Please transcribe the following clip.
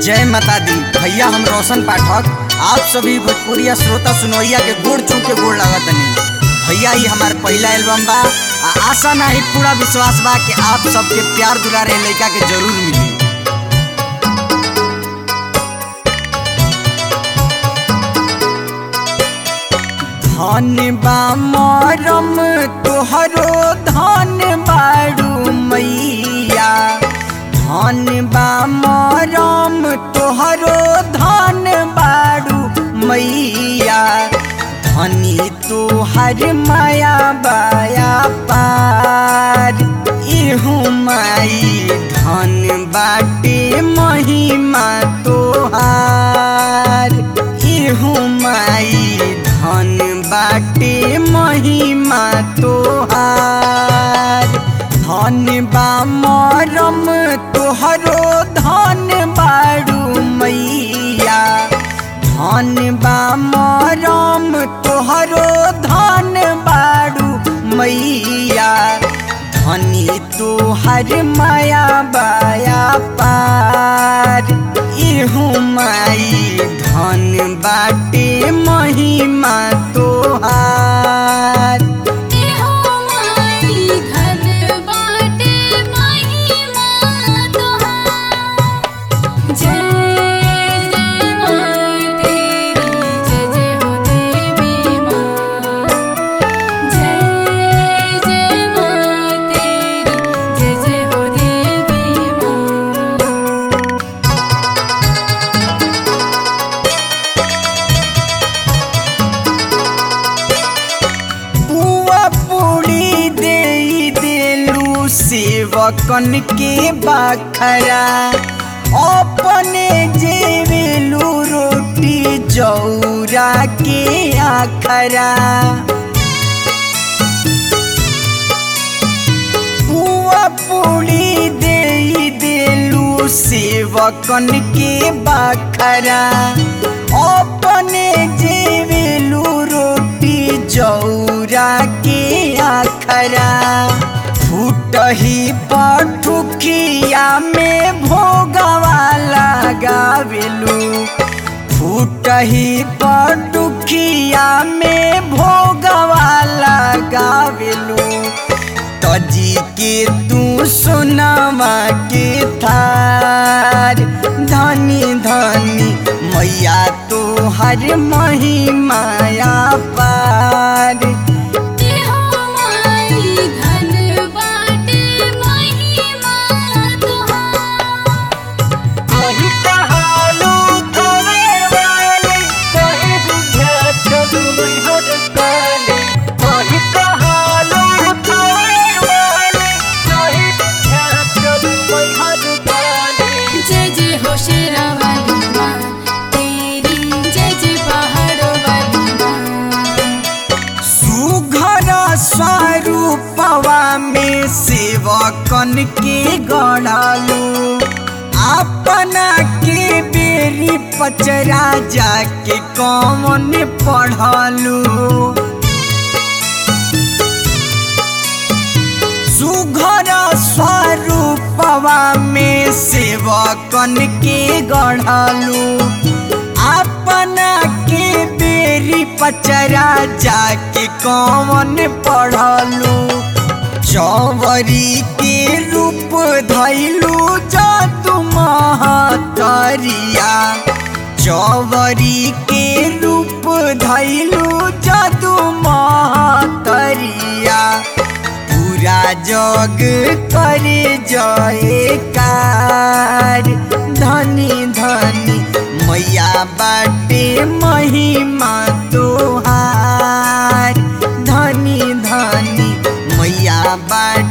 जय माता दी। भैया हम रोशन पाठक आप सभी भोजपुरिया श्रोता सुनवैया के गोड़ चूम के गोड़ लगतनी। भैया ही हमार पहला एल्बम बा। आशा नहीं पूरा विश्वास बा कि आप सबके प्यार दुलारे लड़का के जरूर मिली। धन बा मरम तोहरो धन बाड़ू मैया, धन बा मरम तोहरो धन बाड़ू मैया, धनी तोहर माया बाया पार इहू माई धन बाटे महिमा तोहार, इहू माई धन बाटे महिमा तोहार। धन बा मरम तोहरो धन बाड़ू मैया, धन बा मरम तोहरो धन बाड़ू मैया, धनी तोहर माया बाया पार इहू माई धन बाटे महिमा तोहार। सेवकन के बाखरा अपने जेवेलू रोटी जौरा के आखरा, पुआ पूड़ी दे देलू सेवकन के बाखरा अपने जेवेलू रोटी जौरा के आखरा। फूटही पठुकिया में भोगवा लगावेलू, फूटही पठुकिया में भोगवा लगावेलू, तजी के तू सोनावा के थार धनी धनी मैया तोहर महिमाया पार। स्वरूपवा में सेवकन के गढ़ालू, अपना के बेरी पचरा जाके कौन पढ़लू, सुघर स्वरूपवा में सेवकन के गढ़ालू, अपना के बेरी पचरा जाके कौन पढ़लू, चौवरी के रूप धैलू जादू महतरिया, चौवरी के रूप धैलू जादू महतरिया, पूरा जग करे जयकार धनी धनी मैया बाटे महिमा तोहार, धनी धनी मैया बाटे